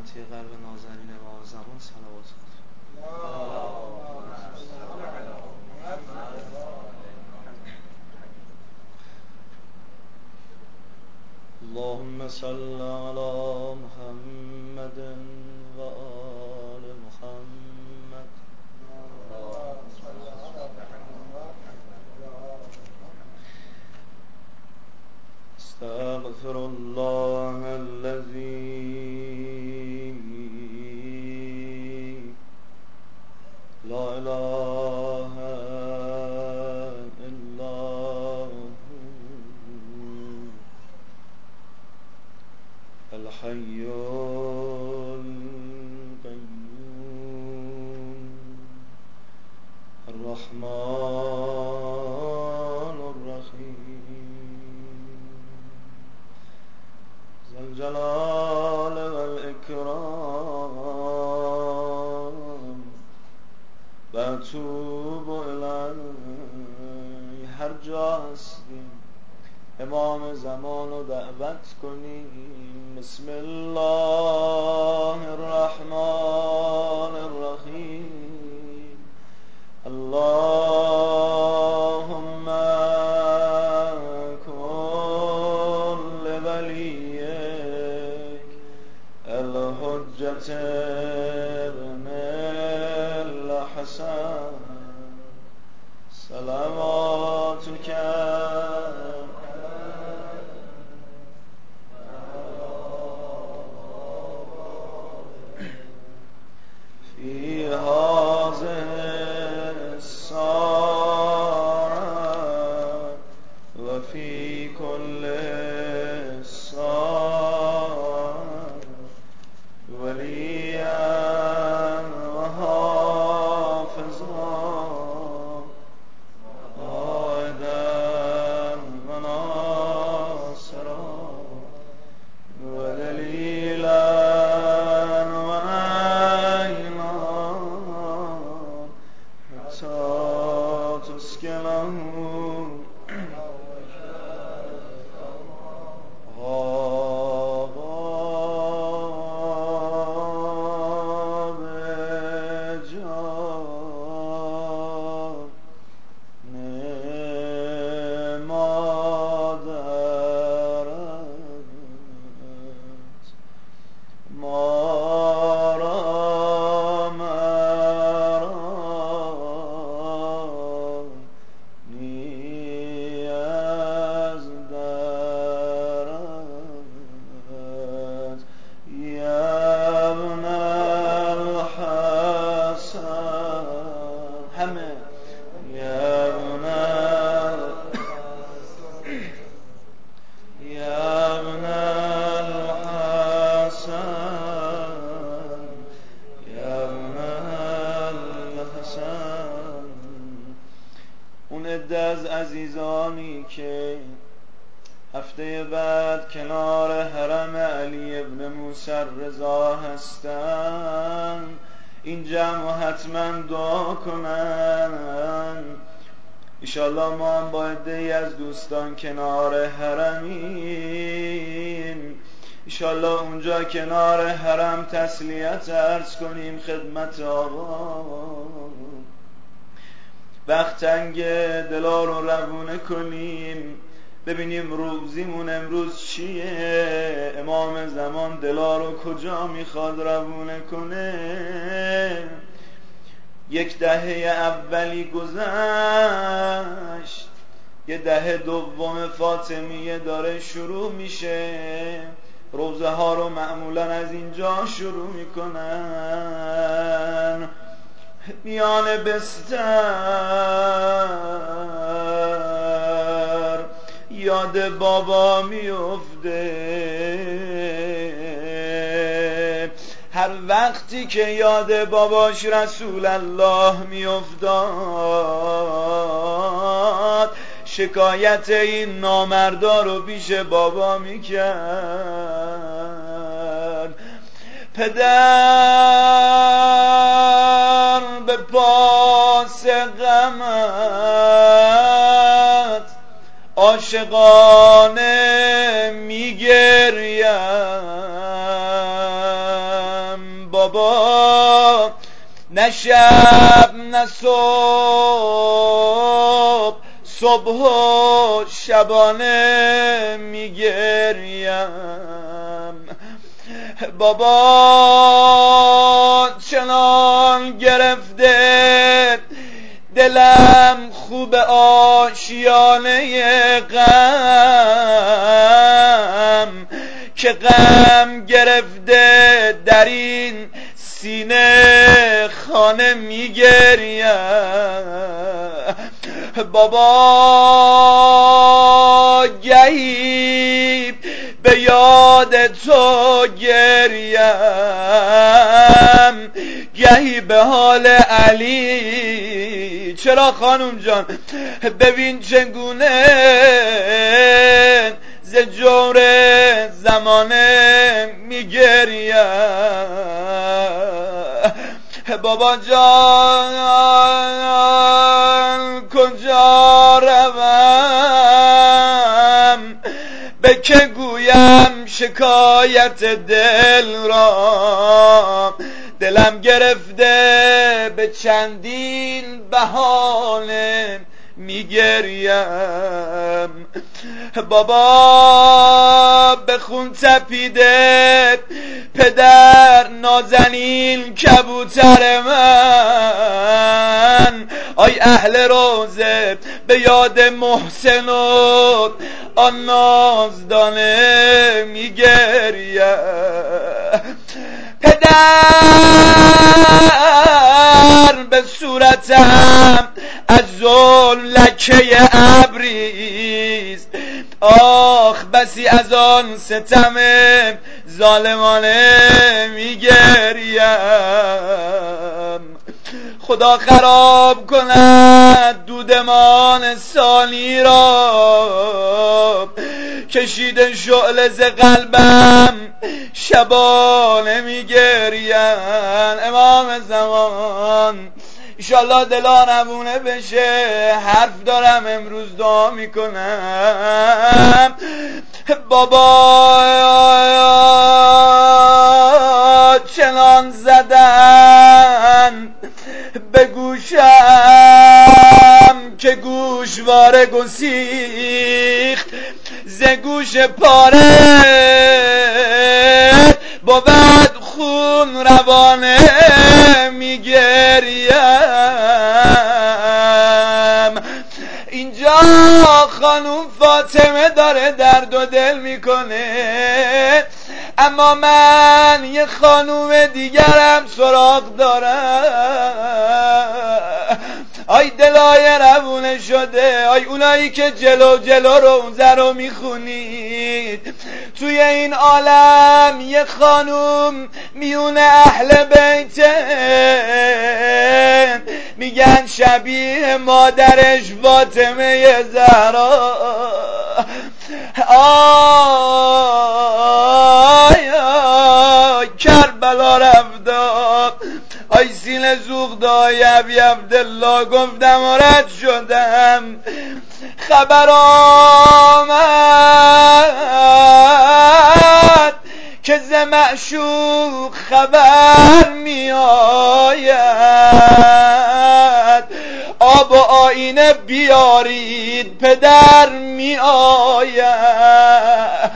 سلامتی قلب نازنین ما زمان صلوات خود. اللهم صل على محمد و آل محمد. استغفر الله الذي لا اله الا هو الحي القيوم الرحمن الرحيم ذا الجلال والإكرام بتوب الی. هر جا هستیم امام زمان رو دعوت کنیم. بسم الله الرحمن الرحیم. اللهم کن لولیک الحجة ابن الحسن صلواتک في هذه الساعة وفي كل ساعة وليا وحافظا قائدا وناصرا ودليلا اون عده از عزیزانی که هفته بعد کنار حرم علی ابن موسی رضا هستن این جمع حتما دعا کنن. انشالله ما هم با عده‌ای از دوستان کنار حرمیم. انشالله اونجا کنار حرم تسلیت عرض کنیم خدمت آقا. وقت تنگ دلا رو روونه کنیم ببینیم روزیمون امروز چیه. امام زمان دلا رو کجا میخواد روونه کنه. یک دهه اولی گذشت، یه دهه دوم فاطمیه داره شروع میشه. روزه ها رو معمولا از اینجا شروع میکنن. میان بستر یاد بابا میفته. هر وقتی که یاد باباش رسول الله میافتاد شکایت این نامردا رو پیش بابا میکرد. پدر به پاس غمت عاشقانه میگرید. شب نه صبح، صبح و شبانه میگریم. بابا چنان گرفته دلم خوب آشیانه غم، که غم گرفته در این سینه خانه میگریم. بابا گهی به یاد تو گریم، گهی به حال علی. چرا خانم جان؟ ببین چگونه ز جور زمانه میگریم. بابا جان کجا روم، به که گویم شکایت دل را؟ دلم گرفته به چندین بهانه میگریم. بابا به خون تپیده پدر نازنین کبوتر من، آی اهل روزه به یاد محسن و آن نازدانه میگریم. پدر به صورتم از ظلم لکه ابریست، آخ بسی از آن ستم ظالمانه میگریم. خدا خراب کند دودمان ثانی را، کشیده شعله ز قلبم شبانه میگریم. امام زمان ایشالله دلا نمونه بشه، حرف دارم امروز دعا میکنم. بابا چنان زدن به گوشم که گوشواره گسیخت، ز گوش پاره بود خون روانه میگریم. اینجا خانوم فاطمه داره درد و دل میکنه، اما من یه خانوم دیگرم سراغ دارم. آی دلای روونه شده، آی اونایی که جلو جلو روزه رو میخونید، توی این عالم یه خانوم میون اهل بیته، میگن شبیه مادرش فاطمه زهرا. آی کربلا رفتا، آی سینه زوغ دای ابی عبدالله، گفتم و رد شدم، خبر آمد که ز معشوق خبر می آید، آب و آینه بیارید پدر می آید.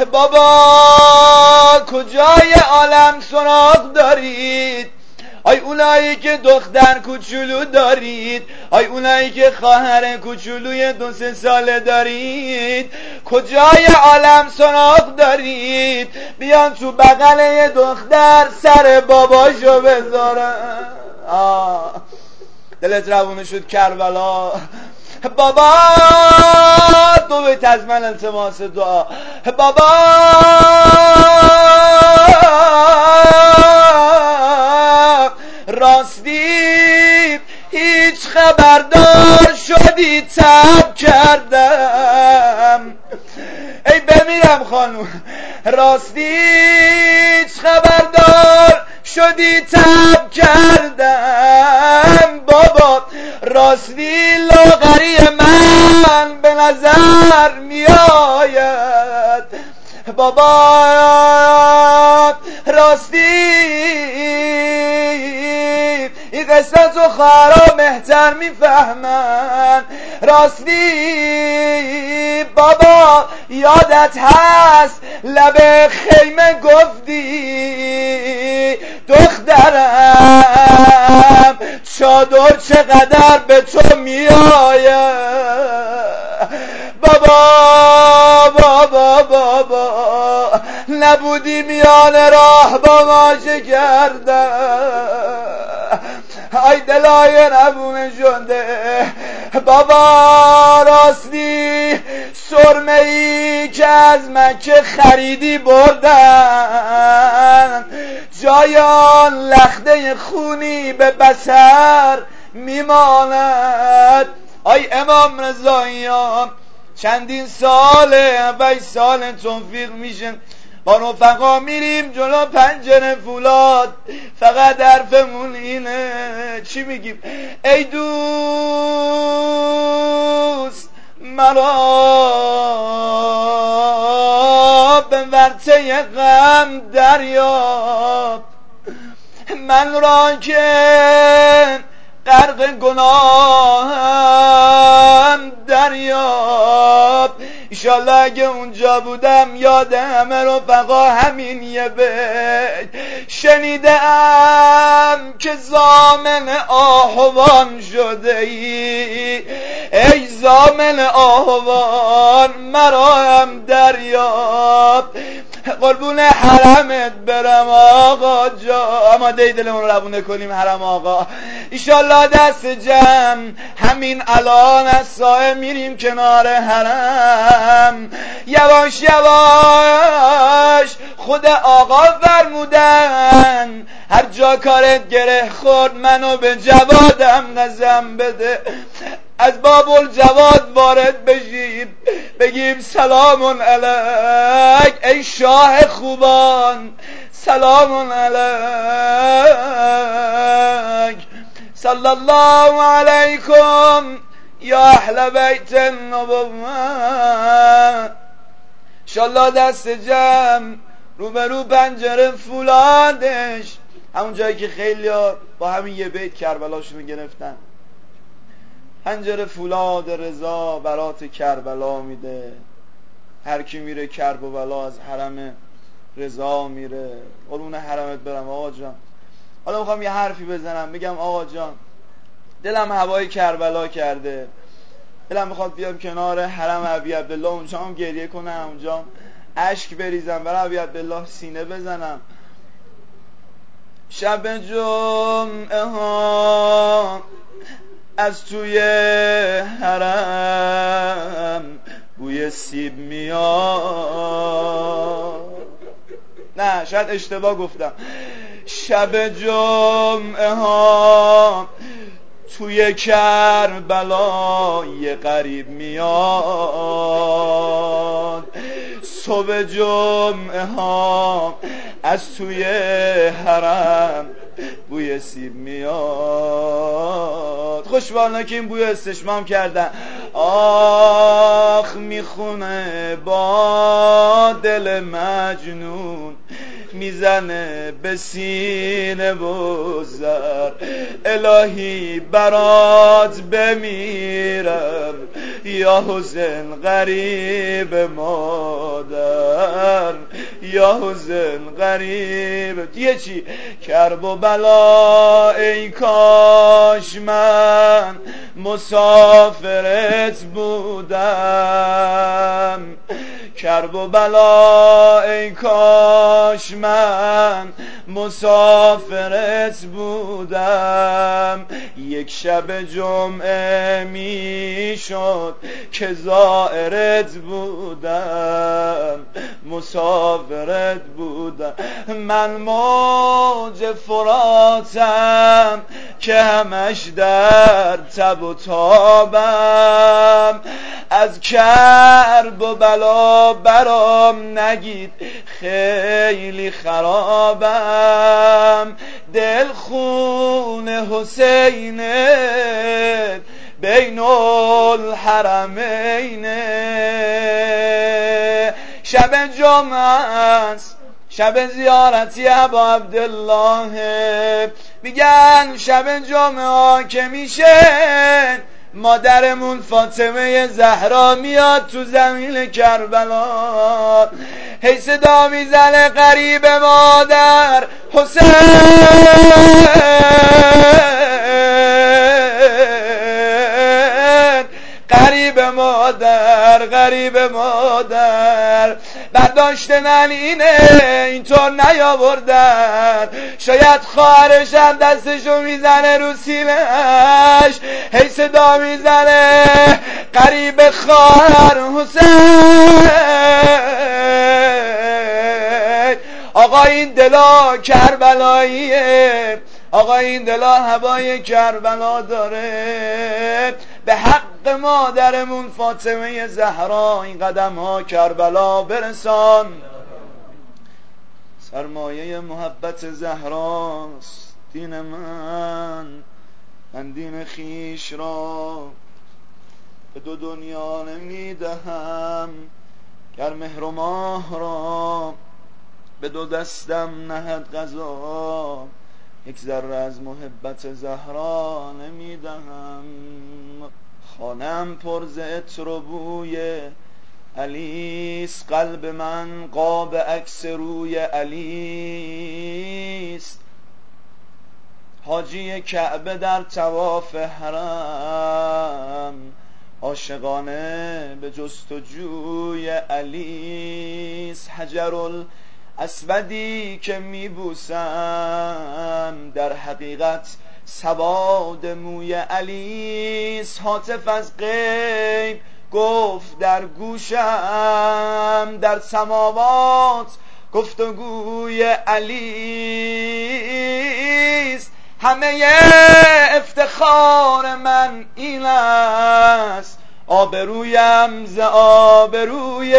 بابا کجای عالم سراغ دارید؟ آی اونایی که دختر کوچولو دارید، آی اونایی که خواهر کوچولوی 2-3 ساله دارید، کجای عالم سراغ دارید؟ بیان تو بغل یه دختر سر باباشو بذارن. دلت روونه شد کربلا. بابا دو بیت از من التماس دعا. بابا راستی هیچ خبردار شدی تب کردم؟ ای بمیرم خانوم، راستی هیچ خبردار شدی تب کردم؟ بابا راستی لاغری من به نظر می آید. بابا راستی این قصه تو خواهرها بهتر میفهمن. راستی بابا یادت هست لب خیمه گفتی دخترم چادر چقدر به تو میآید. بابا نبودی میان راه با ما چه کردم. ای دلای نبونه شده بابا. راستی سرمه ای که از مکه خریدی بردن، جایان لخته خونی به بصر میماند. ای امام رضاییان چندین ساله 7 سال توفیق میشه با رفقا میریم جلو پنجره فولاد، فقط حرفمون اینه چی میگیم؟ ای دوست مرا به ورطه غم دریاب، من را که غرق گناهم دریاب. ایشالله اگه اونجا بودم یاد همه رفقا همین یه بیت شنیدم که ضامن آهوان شده ای. ای ضامن آهوان مرا هم دریاب. قربون حرمت برم آقا جا، اما دلمون رو روونه کنیم حرم آقا. ایشالله دست جمع همین الان از سایه میریم کنار حرم. یواش یواش خود آقا فرمودن هر جا کارت گره خورد منو به جوادم قسم بده. از باب الجواد وارد بشیم بگیم سلام علیک ای شاه خوبان، سلام علیک، صلی الله علیکم یا اهل بیت النبوه. انشالله دست جمع روبرو پنجره فولادش، همون جایی که خیلی با همین یه بیت کربلاشونو گرفتن. پنجره فولاد رضا برات کربلا میده، هر کی میره کرب و بلا از حرم رضا میره. قربون حرمت برم آقا جان. حالا میخوام یه حرفی بزنم بگم آقا جان دلم هوای کربلا کرده، دلم میخواد بیام کنار حرم ابی عبدالله اونجا هم گریه کنم، اونجا هم اشک بریزم برای ابی عبدالله سینه بزنم. شب جمعه ها از توی حرم بوی سیب میاد. نه شاید اشتباه گفتم. شب جمعه ها توی کربلا یه غریب میاد. صبح جمعه ها از توی حرم بوی سیب میاد. خوشبالنا که این بوی استشمام کردن. آخ میخونه با دل مجنون، میزنه به سینه بزر. الهی برات بمیرم یا حسین غریب مادر، یا حسین غریب. دیگه چی؟ کرب و بلا ای کاش من مسافرت بودم، کرب و بلا ای کاش من مسافرت بودم. یک شب جمعه میشد که زائرت بودم، مسافرت بودم. من موج فراتم که همش در تب و تابم، از کرب و بلا برام نگید خیلی خرابم. دل خون حسینت بین الحرمین. شب جمعه است شب زیارتی ابا عبدالله، میگن شب جمعه ها که میشه مادرمون فاطمه زهرا میاد تو زمین کربلا، هی صدا میزنه غریب مادر حسین، غریب مادر، غریب مادر. برداشتنن اینطور نیاوردن، شاید خواهرش هم دستشو میزنه رو سینه‌اش، هی صدا میزنه غریب خواهر حسین. آقا این دلا کربلاییه، آقا این دلا هوای کربلا داره، به حق مادرمون فاطمه زهرا این قدم ها کربلا برسان. سرمایه محبت زهراست دین من دین خیش را به دو دنیا نمیدهم، گر مهر و ماه را به دو دستم نهد قضا، یک ذره از محبت زهرا نمیدهم. خانم پر ز عطر و بوی علیست، قلب من قاب عکس روی علیست، حاجی کعبه در طواف حرم، عاشقانه به جستجوی علیست. حجر الاسودی که میبوسم در حقیقت سواد موی علیست، هاتف از غیب گفت در گوشم، در سماوات گفتگوی علیست. همه افتخار من این است، آبرویم ز آبروی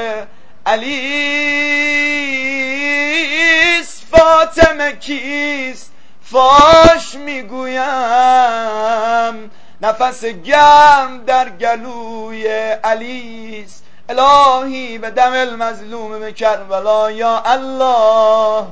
علیست. فاطمه کیست فاش میگویم، نفس گرم در گلوی علیست. الهی به دم المظلوم به کربلا یا الله.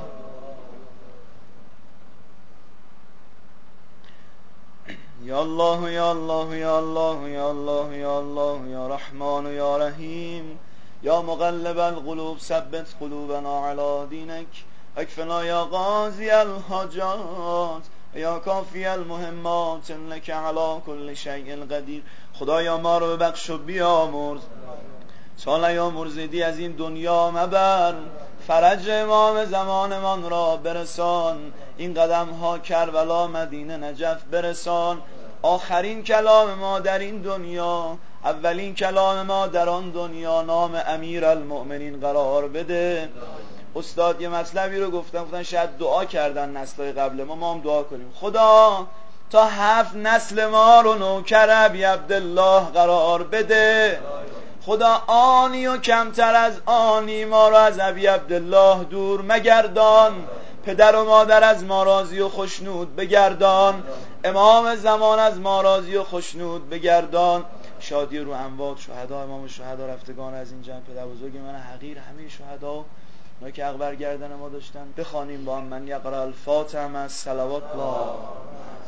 یا الله یا الله یا الله یا الله یا الله یا رحمان یا رحیم یا مقلب القلوب ثبت قلوبنا علی دینک، اکفنا یا قاضی الحاجات یا کافی المهمات، انک علی کل شیء قدیر. خدایا ما رو ببخش و بیامرز، تا نیامرزیدی از این دنیا مبر، فرج امام زمانمان را برسان، این قدم ها کربلا مدینه نجف برسان. آخرین کلام ما در این دنیا، اولین کلام ما در آن دنیا نام امیر المؤمنین قرار بده. استاد یه مطلبی رو گفتن شاید دعا کردن نسل‌های قبل ما هم دعا کنیم. خدا تا 7 نسل ما رو نوکر ابی عبدالله قرار بده. خدا آنی و کمتر از آنی ما رو از ابی عبدالله دور مگردان، پدر و مادر از ما راضی و خشنود بگردان، امام زمان از ما راضی و خشنود بگردان. شادی رو اموات شهدا، امام شهدا، رفتگان از این جمع، پدر بزرگ من حقیر، همه شهدا اونا که عقب بر گردن ما داشتن. بخوانیم با هم من یقرأ الفاتحه مع الصلوات.